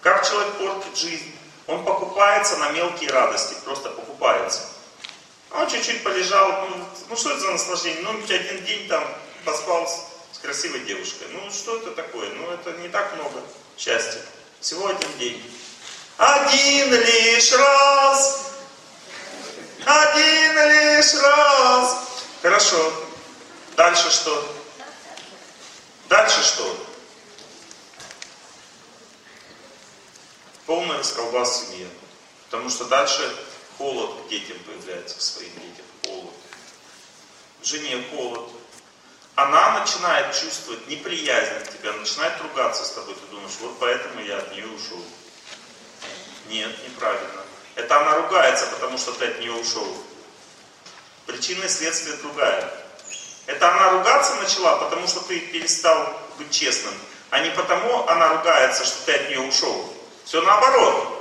Как человек портит жизнь? Он покупается на мелкие радости, просто покупается. Он чуть-чуть полежал, ну что это за наслаждение? Ну, один день там поспал с красивой девушкой. Ну, что это такое? Ну, это не так много счастья. Всего один день. Один лишь раз. Один лишь раз. Хорошо. Дальше что? Дальше что? Полный расколбас в семье. Потому что дальше холод к детям появляется, к своим детям. Холод. Жене холод. Она начинает чувствовать неприязнь к тебе, она начинает ругаться с тобой. Ты думаешь, вот поэтому я от нее ушел. Нет, неправильно. Это она ругается, потому что ты от нее ушел. Причина и следствие другая. Это она ругаться начала, потому что ты перестал быть честным. А не потому она ругается, что ты от нее ушел. Все наоборот.